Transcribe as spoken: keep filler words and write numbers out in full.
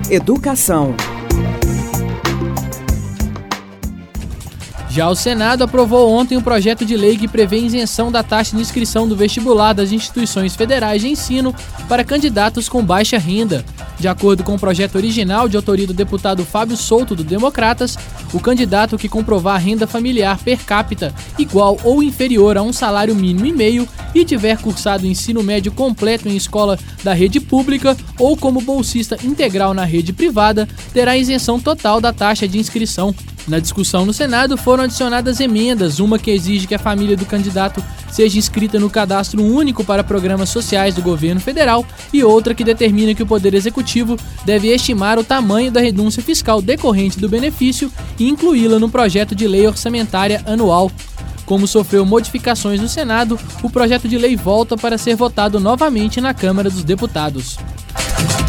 Educação. Já o Senado aprovou ontem um projeto de lei que prevê isenção da taxa de inscrição do vestibular das instituições federais de ensino para candidatos com baixa renda. De acordo com o projeto original de autoria do deputado Fábio Souto, do Democratas, o candidato que comprovar renda familiar per capita igual ou inferior a um salário mínimo e meio e tiver cursado ensino médio completo em escola da rede pública ou como bolsista integral na rede privada, terá isenção total da taxa de inscrição. Na discussão no Senado foram adicionadas emendas, uma que exige que a família do candidato seja inscrita no cadastro único para programas sociais do governo federal e outra que determina que o Poder Executivo deve estimar o tamanho da renúncia fiscal decorrente do benefício e incluí-la no projeto de lei orçamentária anual. Como sofreu modificações no Senado, o projeto de lei volta para ser votado novamente na Câmara dos Deputados.